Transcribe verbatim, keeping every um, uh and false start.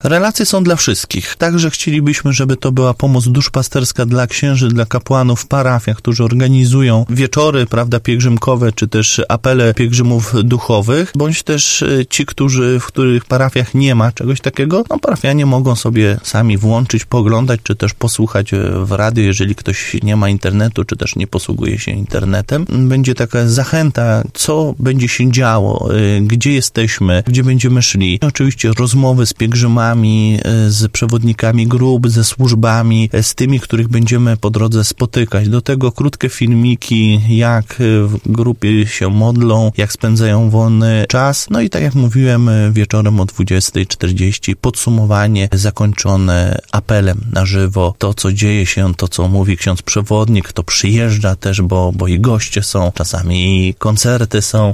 Relacje są dla wszystkich. Także chcielibyśmy, żeby to była pomoc duszpasterska dla księży, dla kapłanów w parafiach, którzy organizują wieczory, prawda, pielgrzymkowe, czy też apele pielgrzymów duchowych, bądź też ci, którzy, w których parafiach nie ma czegoś takiego, no parafianie mogą sobie sami włączyć, poglądać, czy też posłuchać w radiu, jeżeli ktoś nie ma internetu, czy też nie posługuje się internetem. Będzie taka zachęta, co będzie się działo, gdzie jesteśmy, gdzie będziemy szli. Oczywiście rozmowy z pielgrzymami, z przewodnikami grup, ze służbami, z tymi, których będziemy po drodze spotykać. Do tego krótkie filmiki, jak w grupie się modlą, jak spędzają wolny czas. No i tak jak mówiłem, wieczorem o dwudziesta czterdzieści podsumowanie zakończone apelem na żywo. To, co dzieje się, to, co mówi ksiądz przewodnik, kto przyjeżdża też, bo, bo i goście są, czasami koncerty są.